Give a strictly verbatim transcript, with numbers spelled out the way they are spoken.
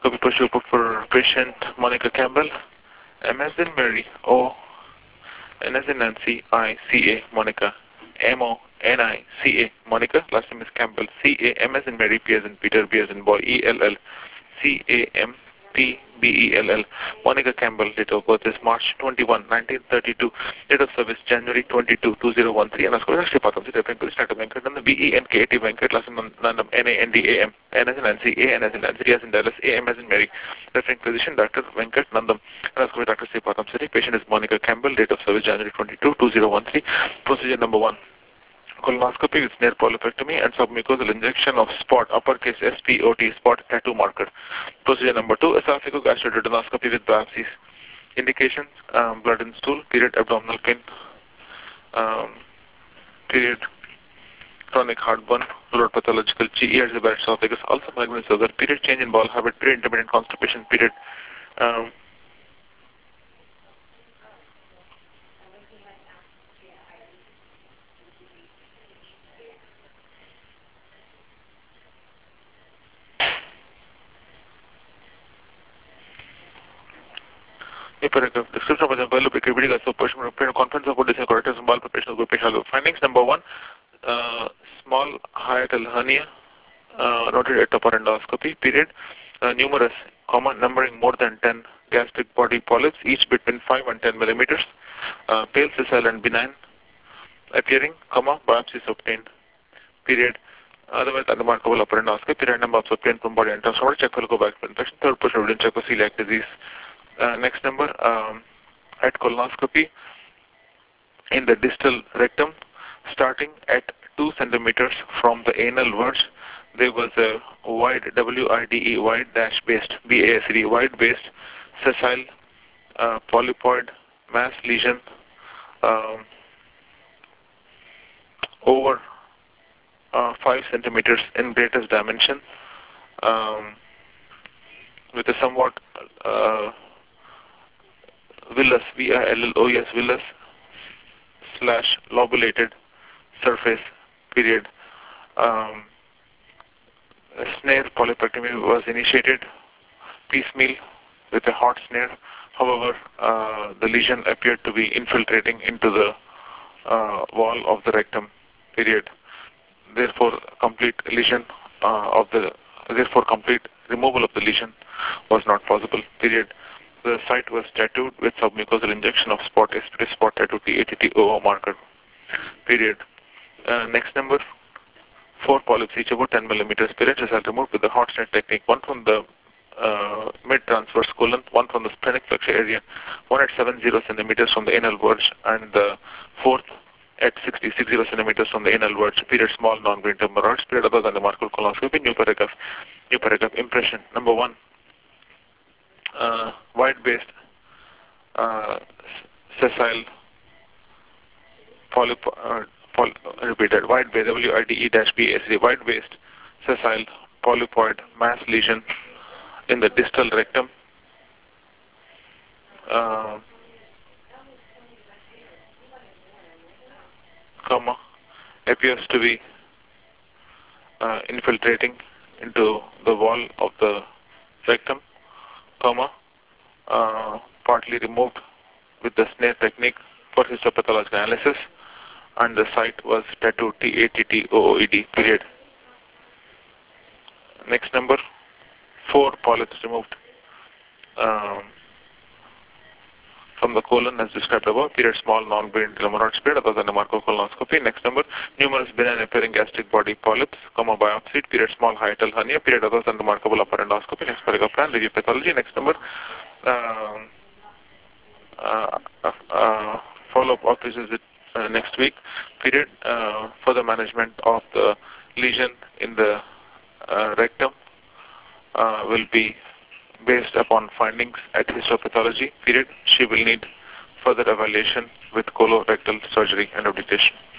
colonoscopy procedure for patient Monica Campbell. M as in Mary, O, N as in Nancy, I, C, A, Monica, M, O, N, I, C, A, Monica. Last name is Campbell, C, A, M as in Mary, P as in Peter, B as in boy, E, L, L, C, A, M, P, B, E, L, L. Monica Campbell, date of birth is March twenty-first, nineteen thirty-two. Date of service January twenty-second, two thousand thirteen. And Ascola Shripatam, Sita Venkat, Stata Venkat, and the B E N K A T Venkat, last name Nandam, N A N D A M, N as in Nancy, A, N as in Nancy, D as in Dallas, A, M as in Mary. Referring physician, Doctor Venkat Nandam. And Ascola Doctor Shripatam City. Patient is Monica Campbell, date of service January twenty-second, two thousand thirteen. Procedure number one. Colonoscopy with snare polypectomy and submucosal injection of spot, uppercase S P O T, spot tattoo marker. Procedure number two, esophagogastroduodenoscopy with biopsies. Indications, um, blood in stool, period, abdominal pain, um, period, chronic heartburn, lower pathological G E R, Zubair esophagus, also malignant sugar, period, change in bowel habit, period, intermittent constipation, period, um, paragraph. Description of the value critical suppression conference of decision correctors and preparation of patient findings. Number one, uh, small hiatal hernia uh, noted at upper endoscopy. Period. Uh, numerous, common numbering more than ten gastric body polyps, each between five and ten millimeters. Uh, pale, sessile, and benign appearing. Comma biopsies obtained. Period. Otherwise, unremarkable upper endoscopy. Random biopsy obtained from body and transformed. Check for Helicobacter infection. Third portion evidence check for celiac disease. Uh, next number, um, at colonoscopy in the distal rectum, starting at two centimeters from the anal verge, there was a wide, W I D E, wide dash based, B A S D, wide based sessile uh, polypoid mass lesion um, over uh, five centimeters in greatest dimension, um, with a somewhat uh, villous, V I L L O S, villous slash lobulated surface, period. Um, a snare polypectomy was initiated piecemeal with a hot snare. However, uh, the lesion appeared to be infiltrating into the uh, wall of the rectum, period. Therefore, complete lesion uh, of the, therefore complete removal of the lesion was not possible, period. The site was tattooed with submucosal injection of spot S P T, spot tattoo T A T T O O marker. Period. Uh, next number, four polyps each about ten millimeters. Period. Is removed with the hot snare technique. One from the uh, mid-transverse colon, one from the splenic flexure area, one at seventy centimeters from the anal verge, and the fourth at sixty, sixty centimeters from the anal verge. Period. Small non-green hemorrhoids. Period. Other than the remarkable colonoscopy. New paragraph. New paragraph. Impression. Number one. Uh, wide-based uh, sessile polyp, uh, poly, repeated, wide-based, W I D E B A S D, wide-based sessile polypoid mass lesion in the distal rectum, uh, comma, appears to be uh, infiltrating into the wall of the rectum, comma, uh, partly removed with the snare technique for histopathological analysis, and the site was tattooed T A T T O O E D, period. Next number, four polyps removed um, from the colon as described above, period. Small non-brain hemorrhoids, period. Other than the remarkable colonoscopy. Next number, numerous benign appearing gastric body polyps, comma, biopsy, period. Small hiatal hernia, period. Other than remarkable upper endoscopy. Next paragraph plan, review pathology. Next number, um, uh, uh, follow-up office visit uh, next week, period, uh, for the management of the lesion in the uh, rectum uh, will be based upon findings at histopathology, period. She will need further evaluation with colorectal surgery and rehabilitation.